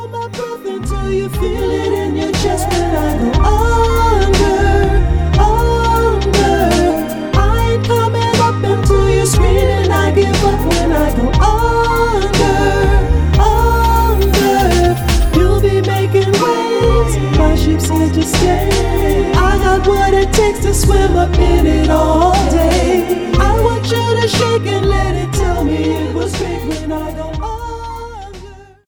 hold my breath until you feel it in your chest. When I go under, under, I ain't coming up until you're screaming I give up. When I go under, you'll be making waves. My ship's here to stay. I got what it takes to swim up in it all.